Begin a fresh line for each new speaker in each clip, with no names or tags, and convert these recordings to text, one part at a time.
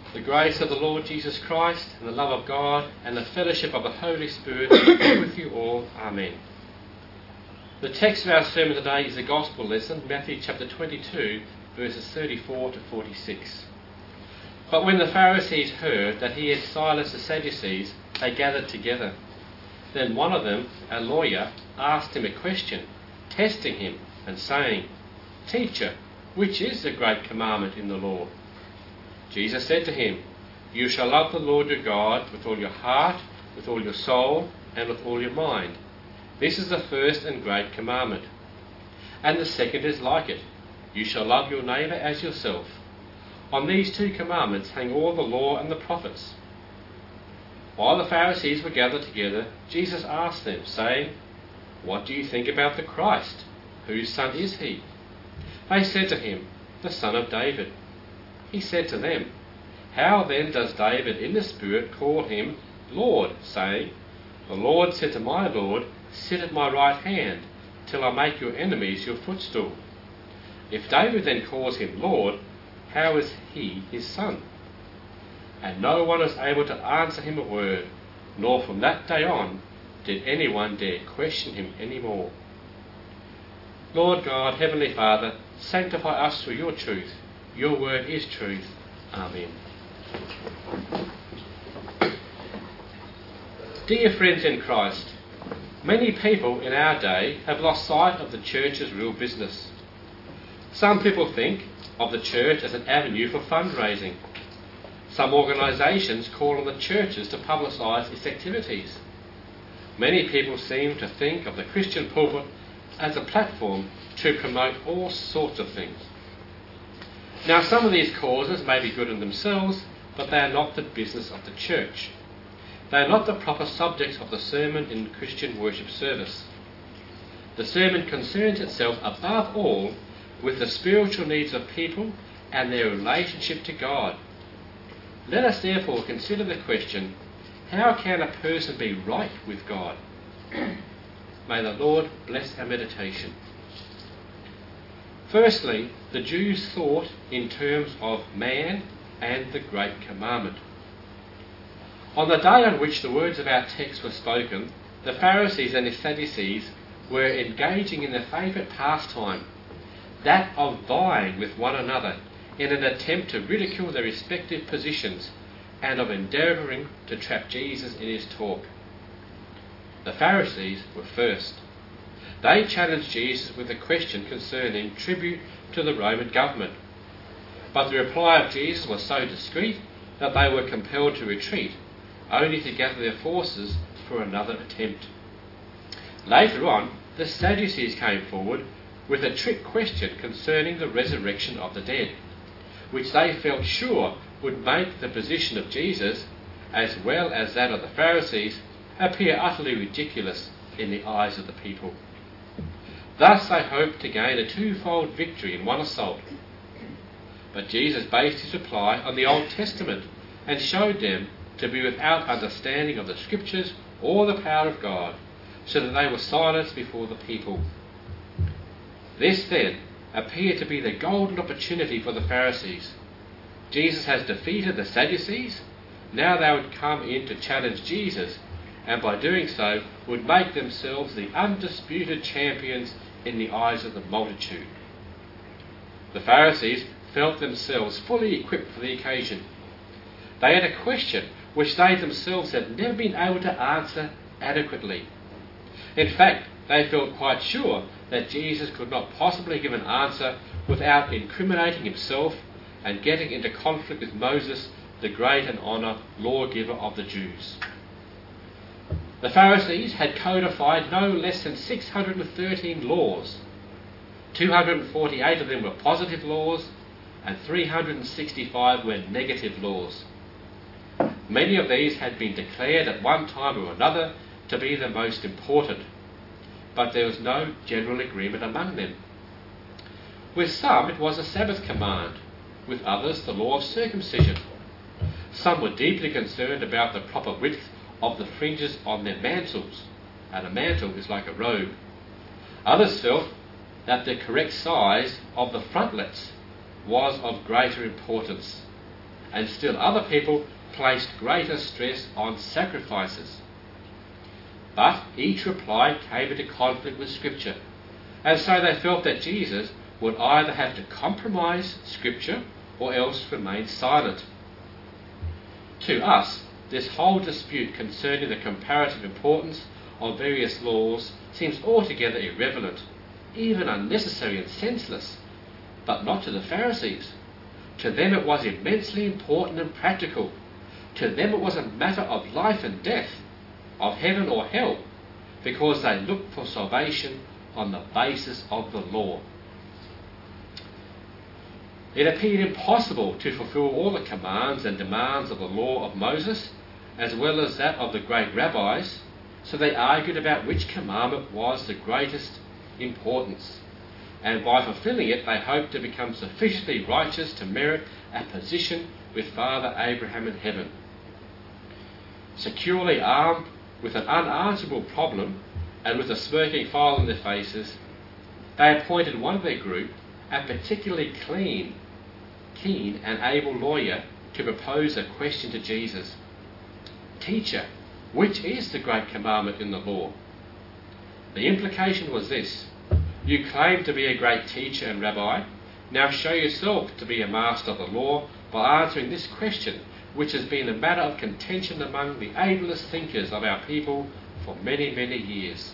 The grace of the Lord Jesus Christ, and the love of God, and the fellowship of the Holy Spirit be with you all. Amen. The text of our sermon today is the Gospel lesson, Matthew chapter 22, verses 34 to 46. But when the Pharisees heard that he had silenced the Sadducees, they gathered together. Then one of them, a lawyer, asked him a question, testing him and saying, "Teacher, which is the great commandment in the law?" Jesus said to him, "You shall love the Lord your God with all your heart, with all your soul, and with all your mind. This is the first and great commandment. And the second is like it. You shall love your neighbour as yourself. On these two commandments hang all the law and the prophets." While the Pharisees were gathered together, Jesus asked them, saying, "What do you think about the Christ? Whose son is he?" They said to him, "The son of David." He said to them, "How then does David in the Spirit call him Lord, saying, 'The Lord said to my Lord, sit at my right hand, till I make your enemies your footstool'? If David then calls him Lord, how is he his son?" And no one was able to answer him a word, nor from that day on did anyone dare question him any more. Lord God, Heavenly Father, sanctify us through your truth. Your word is truth. Amen. Dear friends in Christ, many people in our day have lost sight of the church's real business. Some people think of the church as an avenue for fundraising. Some organisations call on the churches to publicise its activities. Many people seem to think of the Christian pulpit as a platform to promote all sorts of things. Now, some of these causes may be good in themselves, but they are not the business of the church. They are not the proper subjects of the sermon in Christian worship service. The sermon concerns itself above all with the spiritual needs of people and their relationship to God. Let us therefore consider the question, how can a person be right with God? May the Lord bless our meditation. Firstly, the Jews thought in terms of man and the Great Commandment. On the day on which the words of our text were spoken, the Pharisees and the Sadducees were engaging in their favourite pastime, that of vying with one another in an attempt to ridicule their respective positions and of endeavouring to trap Jesus in his talk. The Pharisees were first. They challenged Jesus with a question concerning tribute to the Roman government. But the reply of Jesus was so discreet that they were compelled to retreat, only to gather their forces for another attempt. Later on, the Sadducees came forward with a trick question concerning the resurrection of the dead, which they felt sure would make the position of Jesus, as well as that of the Pharisees, appear utterly ridiculous in the eyes of the people. Thus they hoped to gain a twofold victory in one assault. But Jesus based his reply on the Old Testament and showed them to be without understanding of the Scriptures or the power of God, so that they were silenced before the people. This then appeared to be the golden opportunity for the Pharisees. Jesus has defeated the Sadducees. Now they would come in to challenge Jesus, and by doing so would make themselves the undisputed champions in the eyes of the multitude. The Pharisees felt themselves fully equipped for the occasion. They had a question which they themselves had never been able to answer adequately. In fact, they felt quite sure that Jesus could not possibly give an answer without incriminating himself and getting into conflict with Moses, the great and honoured lawgiver of the Jews. The Pharisees had codified no less than 613 laws. 248 of them were positive laws, and 365 were negative laws. Many of these had been declared at one time or another to be the most important, but there was no general agreement among them. With some it was a Sabbath command, with others the law of circumcision. Some were deeply concerned about the proper width of the fringes on their mantles, and a mantle is like a robe. Others felt that the correct size of the frontlets was of greater importance. and still other people placed greater stress on sacrifices. But each reply came into conflict with Scripture, and so they felt that Jesus would either have to compromise Scripture or else remain silent. To us, this whole dispute concerning the comparative importance of various laws seems altogether irrelevant, even unnecessary and senseless, but not to the Pharisees. To them it was immensely important and practical. To them it was a matter of life and death, of heaven or hell, because they looked for salvation on the basis of the law. It appeared impossible to fulfill all the commands and demands of the law of Moses, as well as that of the great rabbis, so they argued about which commandment was the greatest importance, and by fulfilling it they hoped to become sufficiently righteous to merit a position with Father Abraham in heaven. Securely armed with an unanswerable problem and with a smirking file on their faces, they appointed one of their group, a particularly keen and able lawyer, to propose a question to Jesus. "Teacher, which is the great commandment in the law?" The implication was this: you claim to be a great teacher and rabbi, now show yourself to be a master of the law by answering this question, which has been a matter of contention among the ablest thinkers of our people for many, many years.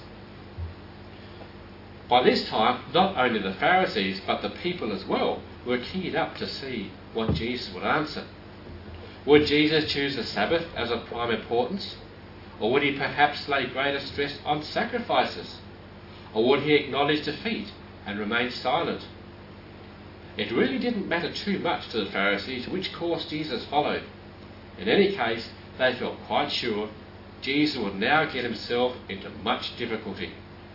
By this time, not only the Pharisees, but the people as well, were keyed up to see what Jesus would answer. Would Jesus choose the Sabbath as of prime importance? Or would he perhaps lay greater stress on sacrifices? Or would he acknowledge defeat and remain silent? It really didn't matter too much to the Pharisees which course Jesus followed. In any case, they felt quite sure Jesus would now get himself into much difficulty.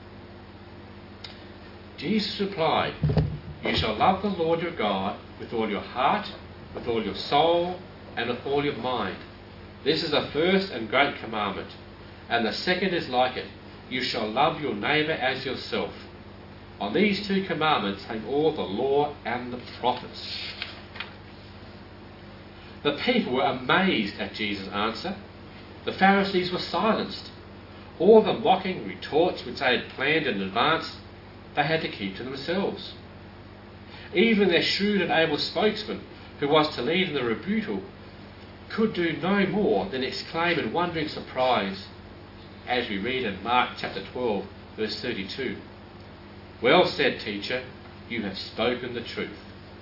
Jesus replied, "You shall love the Lord your God with all your heart, with all your soul, and with all your mind. This is the first and great commandment. And the second is like it. You shall love your neighbour as yourself. On these two commandments hang all the law and the prophets." The people were amazed at Jesus' answer. The Pharisees were silenced. All the mocking retorts which they had planned in advance, they had to keep to themselves. Even their shrewd and able spokesman, who was to lead in the rebuttal, could do no more than exclaim in wondering surprise, as we read in Mark chapter 12, verse 32, "Well said, teacher, you have spoken the truth."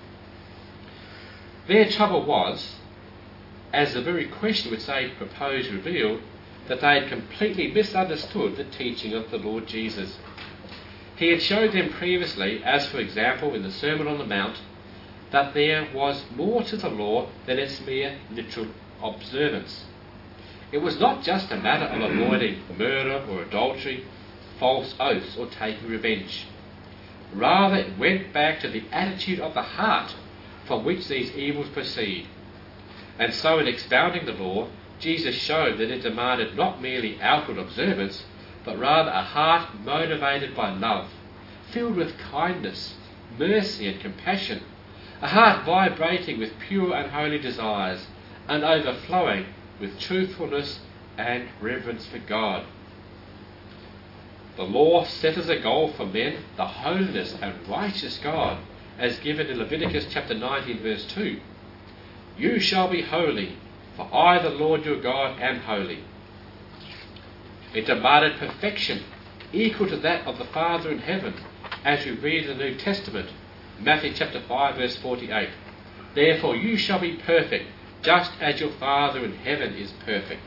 Their trouble was, as the very question which they proposed revealed, that they had completely misunderstood the teaching of the Lord Jesus. He had showed them previously, as for example in the Sermon on the Mount, that there was more to the law than its mere literal observance. It was not just a matter of avoiding murder or adultery, false oaths or taking revenge. Rather, it went back to the attitude of the heart from which these evils proceed. And so in expounding the law, Jesus showed that it demanded not merely outward observance, but rather a heart motivated by love, filled with kindness, mercy and compassion, a heart vibrating with pure and holy desires, and overflowing with truthfulness and reverence for God. The law set as a goal for men the holiness and righteous God, as given in Leviticus chapter 19 verse 2. "You shall be holy, for I, the Lord your God, am holy." It demanded perfection equal to that of the Father in heaven, as we read in the New Testament, Matthew chapter 5 verse 48. "Therefore you shall be perfect, just as your Father in heaven is perfect."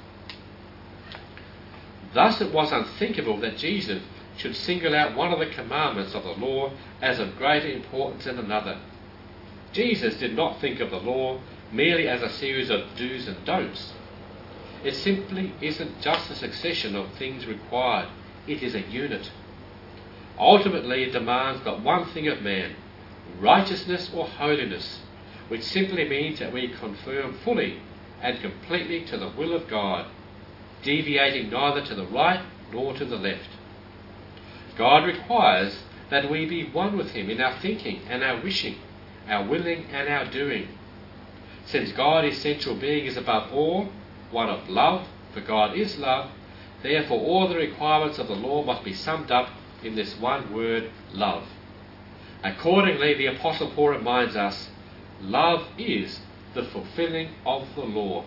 Thus it was unthinkable that Jesus should single out one of the commandments of the law as of greater importance than another. Jesus did not think of the law merely as a series of do's and don'ts. It simply isn't just a succession of things required, it is a unit. Ultimately it demands but one thing of man, righteousness or holiness, which simply means that we conform fully and completely to the will of God, deviating neither to the right nor to the left. God requires that we be one with him in our thinking and our wishing, our willing and our doing. Since God, his central being, is above all, one of love, for God is love, therefore all the requirements of the law must be summed up in this one word, love. Accordingly, the Apostle Paul reminds us, love is the fulfilling of the law.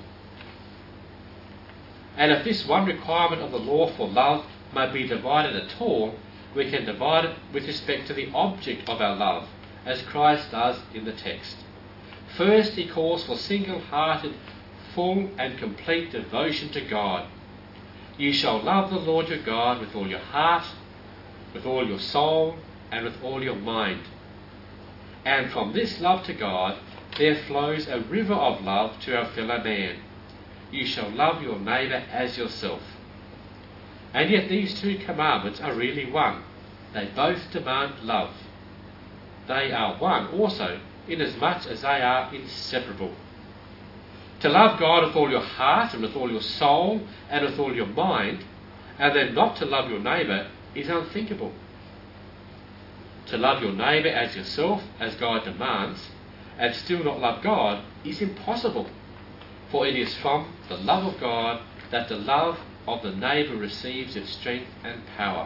And if this one requirement of the law for love may be divided at all, we can divide it with respect to the object of our love, as Christ does in the text. First, he calls for single-hearted, full and complete devotion to God. You shall love the Lord your God with all your heart, with all your soul, and with all your mind. And from this love to God, there flows a river of love to our fellow man. You shall love your neighbour as yourself. And yet these two commandments are really one. They both demand love. They are one also, inasmuch as they are inseparable. To love God with all your heart and with all your soul and with all your mind, and then not to love your neighbour, is unthinkable. To love your neighbour as yourself, as God demands, and still not love God, is impossible. For it is from the love of God that the love of the neighbour receives its strength and power.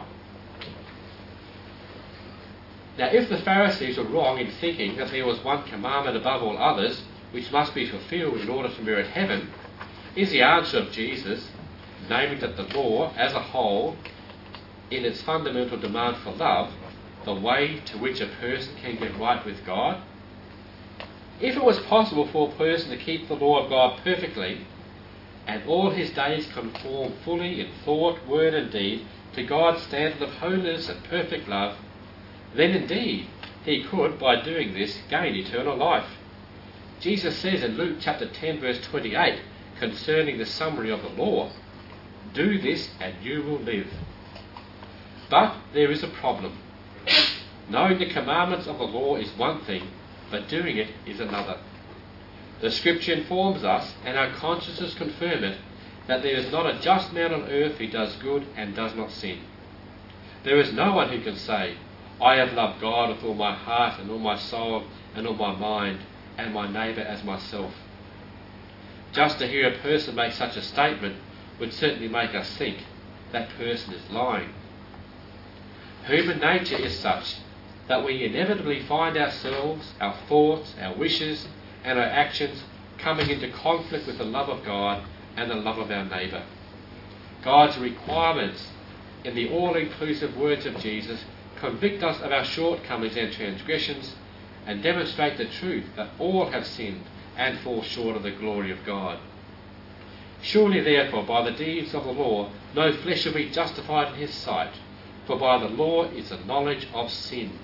Now, if the Pharisees were wrong in thinking that there was one commandment above all others which must be fulfilled in order to merit heaven, is the answer of Jesus, naming that the law as a whole, in its fundamental demand for love, the way to which a person can get right with God? If it was possible for a person to keep the law of God perfectly, and all his days conform fully in thought, word and deed to God's standard of holiness and perfect love, then indeed he could, by doing this, gain eternal life. Jesus says in Luke chapter 10 verse 28, concerning the summary of the law, "Do this and you will live." But there is a problem. Knowing the commandments of the law is one thing, but doing it is another. The Scripture informs us, and our consciences confirm it, that there is not a just man on earth who does good and does not sin. There is no one who can say, "I have loved God with all my heart and all my soul and all my mind, and my neighbour as myself." Just to hear a person make such a statement would certainly make us think that person is lying. Human nature is such that we inevitably find ourselves, our thoughts, our wishes and our actions coming into conflict with the love of God and the love of our neighbour. God's requirements in the all-inclusive words of Jesus convict us of our shortcomings and transgressions and demonstrate the truth that all have sinned and fall short of the glory of God. Surely therefore by the deeds of the law no flesh will be justified in his sight, for by the law is the knowledge of sin.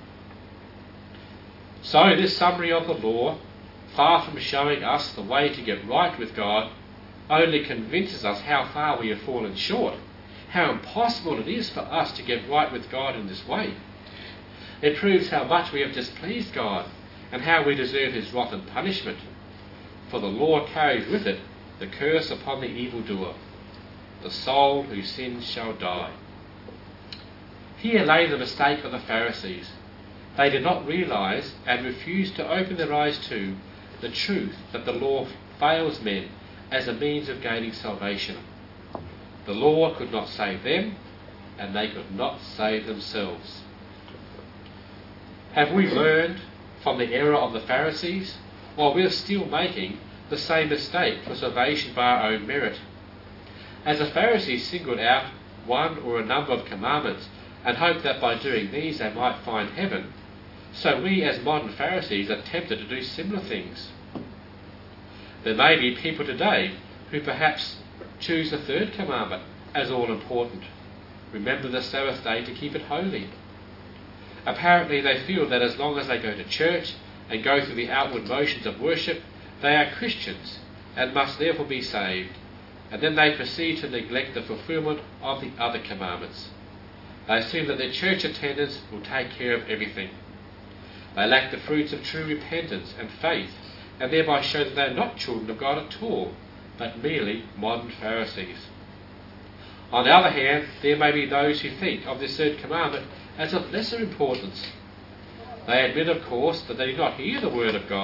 So this summary of the law, far from showing us the way to get right with God, only convinces us how far we have fallen short, how impossible it is for us to get right with God in this way. It proves how much we have displeased God and how we deserve his wrath and punishment. For the law carries with it the curse upon the evildoer. The soul who sins shall die. Here lay the mistake of the Pharisees. They did not realise and refused to open their eyes to the truth that the law fails men as a means of gaining salvation. The law could not save them, and they could not save themselves. Have we learned from the error of the Pharisees, or we are still making the same mistake for salvation by our own merit? As the Pharisees singled out one or a number of commandments and hoped that by doing these they might find heaven, so we as modern Pharisees are tempted to do similar things. There may be people today who perhaps choose the third commandment as all important. Remember the Sabbath day to keep it holy. Apparently they feel that as long as they go to church and go through the outward motions of worship, they are Christians and must therefore be saved, and then they proceed to neglect the fulfilment of the other commandments. They assume that their church attendance will take care of everything. They lack the fruits of true repentance and faith, and thereby show that they are not children of God at all, but merely modern Pharisees. On the other hand, there may be those who think of this third commandment as of lesser importance. They admit, of course, that they do not hear the word of God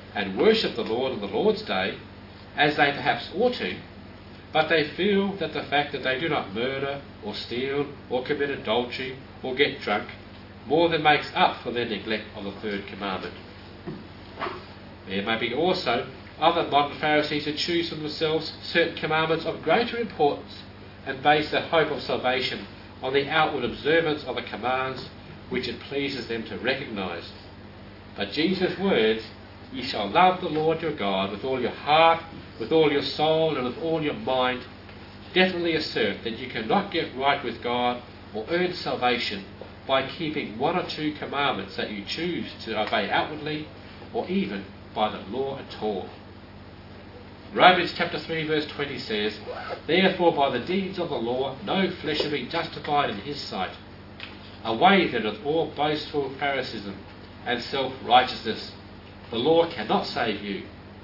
and worship the Lord on the Lord's Day, as they perhaps ought to, but they feel that the fact that they do not murder or steal or commit adultery or get drunk more than makes up for their neglect of the third commandment. There may be also other modern Pharisees who choose for themselves certain commandments of greater importance and base their hope of salvation on the outward observance of the commands which it pleases them to recognise. But Jesus' words, "Ye shall love the Lord your God with all your heart, with all your soul, and with all your mind," definitely assert that you cannot get right with God or earn salvation by keeping one or two commandments that you choose to obey outwardly, or even by the law at all. Romans chapter 3 verse 20 says, "Therefore by the deeds of the law no flesh shall be justified in his sight. Away then with all boastful Pharisaism and self-righteousness. The law cannot save you."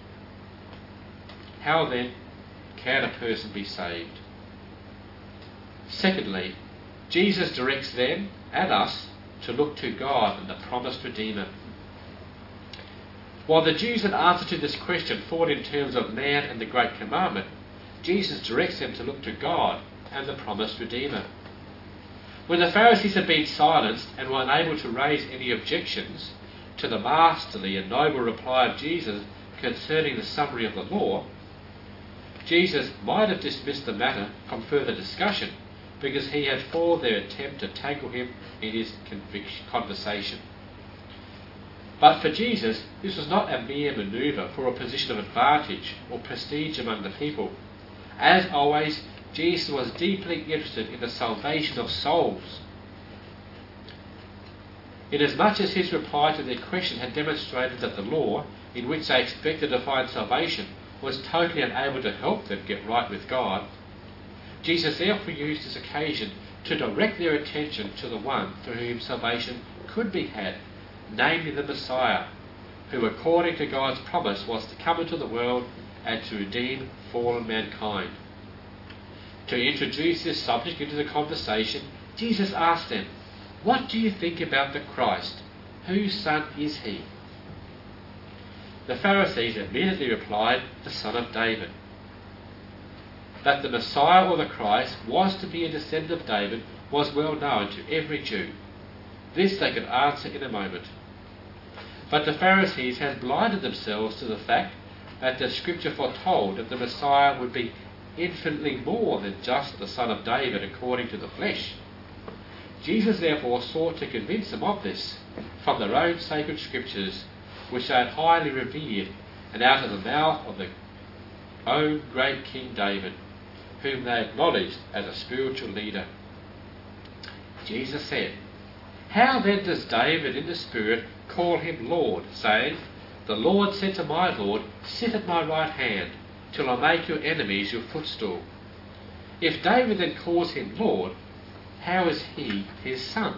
How then can a person be saved? Secondly, Jesus directs them and us to look to God and the promised Redeemer. While the Jews in answer to this question thought in terms of man and the Great Commandment, Jesus directs them to look to God and the promised Redeemer. When the Pharisees had been silenced and were unable to raise any objections to the masterly and noble reply of Jesus concerning the summary of the law, Jesus might have dismissed the matter from further discussion because he had foiled their attempt to tangle him in his conversation. But for Jesus, this was not a mere manoeuvre for a position of advantage or prestige among the people. As always, Jesus was deeply interested in the salvation of souls. Inasmuch as his reply to their question had demonstrated that the law, in which they expected to find salvation, was totally unable to help them get right with God, Jesus therefore used this occasion to direct their attention to the one through whom salvation could be had, namely the Messiah, who according to God's promise was to come into the world and to redeem fallen mankind. To introduce this subject into the conversation, Jesus asked them, "What do you think about the Christ? Whose son is he?" The Pharisees immediately replied, "The son of David." That the Messiah or the Christ was to be a descendant of David was well known to every Jew. This they could answer in a moment. But the Pharisees had blinded themselves to the fact that the Scripture foretold that the Messiah would be infinitely more than just the son of David according to the flesh. Jesus therefore sought to convince them of this from their own sacred Scriptures, which they had highly revered, and out of the mouth of their own great King David, whom they acknowledged as a spiritual leader. Jesus said, "How then does David in the Spirit call him Lord, saying, 'The Lord said to my Lord, sit at my right hand, till I make your enemies your footstool'? If David then calls him Lord, how is he his son?"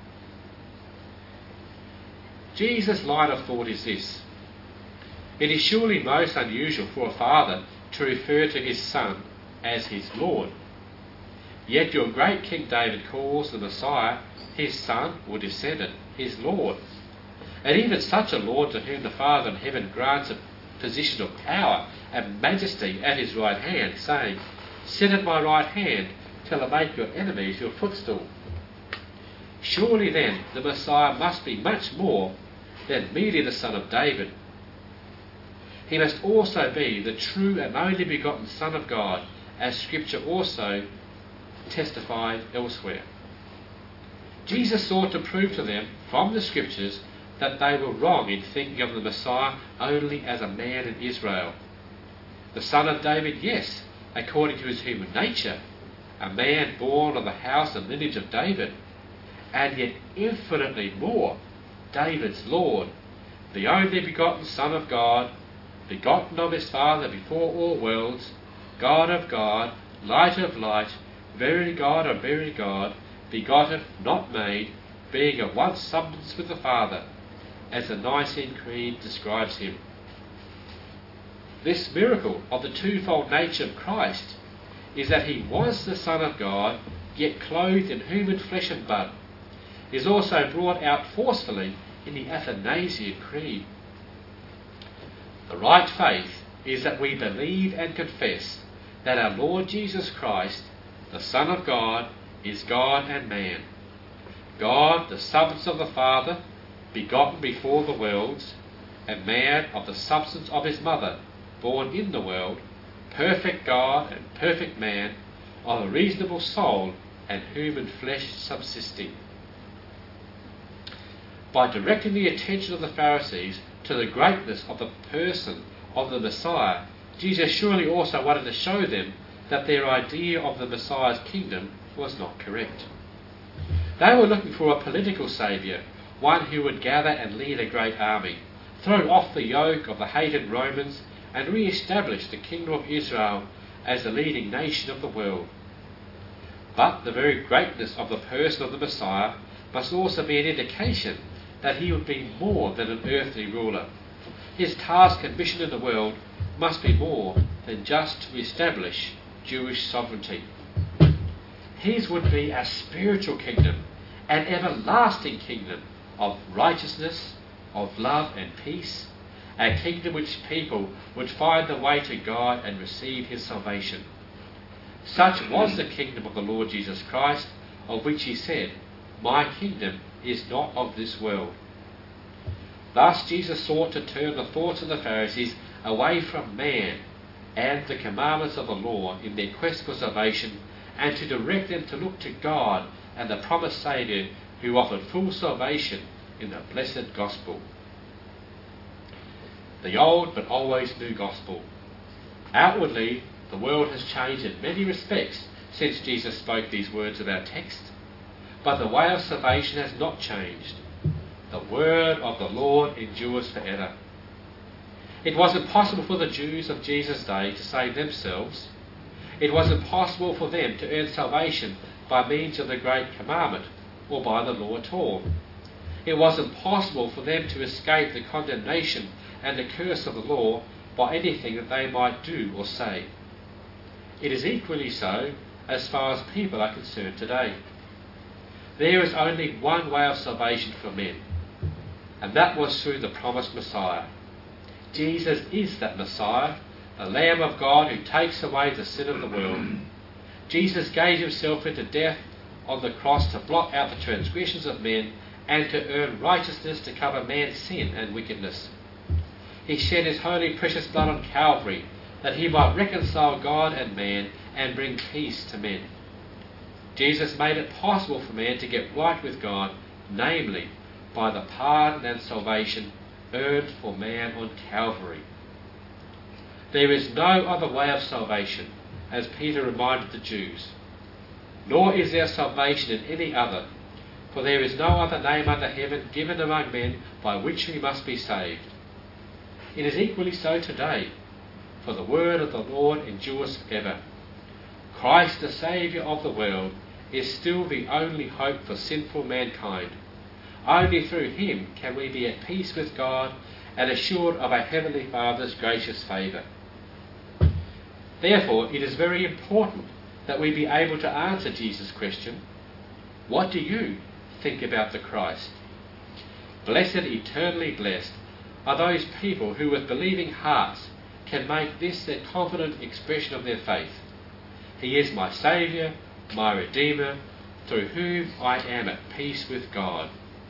Jesus' line of thought is this: it is surely most unusual for a father to refer to his son as his Lord. Yet your great King David calls the Messiah his son or descendant, his Lord. And even such a Lord to whom the Father in heaven grants a position of power and majesty at his right hand, saying, "Sit at my right hand till I make your enemies your footstool." Surely then the Messiah must be much more than merely the son of David. He must also be the true and only begotten Son of God, as Scripture also testified elsewhere. Jesus sought to prove to them from the Scriptures that they were wrong in thinking of the Messiah only as a man in Israel. The son of David, yes, according to his human nature, a man born of the house and lineage of David, and yet infinitely more, David's Lord, the only begotten Son of God, begotten of his Father before all worlds, God of God, light of light, very God of very God, begotten, not made, being of one substance with the Father, as the Nicene Creed describes him. This miracle of the twofold nature of Christ is that he was the Son of God, yet clothed in human flesh and blood, is also brought out forcefully in the Athanasian Creed. The right faith is that we believe and confess that our Lord Jesus Christ, the Son of God, is God and man. God, the substance of the Father, begotten before the worlds, and man of the substance of his mother, born in the world, perfect God and perfect man, of a reasonable soul and human flesh subsisting. By directing the attention of the Pharisees to the greatness of the person of the Messiah, Jesus surely also wanted to show them that their idea of the Messiah's kingdom was not correct. They were looking for a political saviour, one who would gather and lead a great army, throw off the yoke of the hated Romans, and re-establish the kingdom of Israel as the leading nation of the world. But the very greatness of the person of the Messiah must also be an indication that he would be more than an earthly ruler. His task and mission in the world must be more than just to establish Jewish sovereignty. His would be a spiritual kingdom, an everlasting kingdom of righteousness, of love and peace, a kingdom which people would find the way to God and receive his salvation. Such was the kingdom of the Lord Jesus Christ, of which he said, "My kingdom is not of this world." Thus Jesus sought to turn the thoughts of the Pharisees away from man and the commandments of the law in their quest for salvation, and to direct them to look to God and the promised Saviour who offered full salvation in the blessed gospel. The old but always new gospel. Outwardly, the world has changed in many respects since Jesus spoke these words of our text, but the way of salvation has not changed. The word of the Lord endures forever. It was impossible for the Jews of Jesus' day to save themselves. It was impossible for them to earn salvation by means of the great commandment or by the law at all. It was impossible for them to escape the condemnation and the curse of the law by anything that they might do or say. It is equally so as far as people are concerned today. There is only one way of salvation for men, and that was through the promised Messiah. Jesus is that Messiah, the Lamb of God who takes away the sin of the world. Jesus gave himself into death on the cross to blot out the transgressions of men and to earn righteousness to cover man's sin and wickedness. He shed his holy precious blood on Calvary that he might reconcile God and man and bring peace to men. Jesus made it possible for man to get right with God, namely by the pardon and salvation earned for man on Calvary. There is no other way of salvation, as Peter reminded the Jews, nor is there salvation in any other, for there is no other name under heaven given among men by which we must be saved. It is equally so today, for the word of the Lord endures forever. Christ, the Saviour of the world, is still the only hope for sinful mankind. Only through him can we be at peace with God and assured of our Heavenly Father's gracious favour. Therefore, it is very important that we be able to answer Jesus' question, "What do you think about the Christ?" Blessed, eternally blessed, are those people who with believing hearts can make this their confident expression of their faith. He is my Saviour, my Redeemer, through whom I am at peace with God.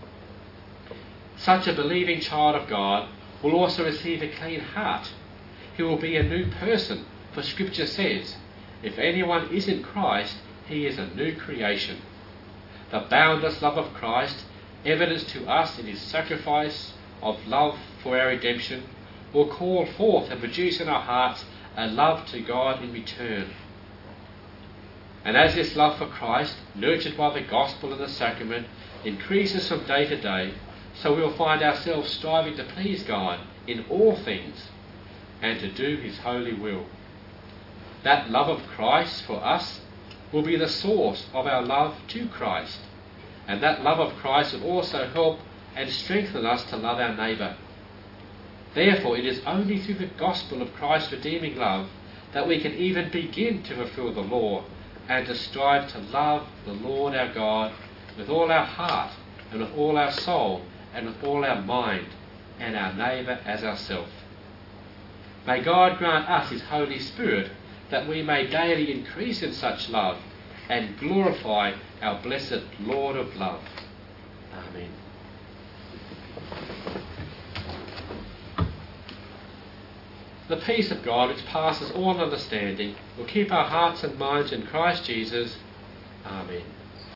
Such a believing child of God will also receive a clean heart. He will be a new person, for Scripture says, "If anyone is in Christ, he is a new creation." The boundless love of Christ, evidenced to us in his sacrifice of love for our redemption, will call forth and produce in our hearts a love to God in return. And as this love for Christ, nurtured by the gospel and the sacrament, increases from day to day, so we will find ourselves striving to please God in all things and to do his holy will. That love of Christ for us will be the source of our love to Christ, and that love of Christ will also help and strengthen us to love our neighbour. Therefore, it is only through the gospel of Christ's redeeming love that we can even begin to fulfil the law and to strive to love the Lord our God with all our heart and with all our soul and with all our mind, and our neighbour as ourselves. May God grant us His Holy Spirit, that we may daily increase in such love and glorify our blessed Lord of love. Amen. The peace of God, which passes all understanding, will keep our hearts and minds in Christ Jesus. Amen.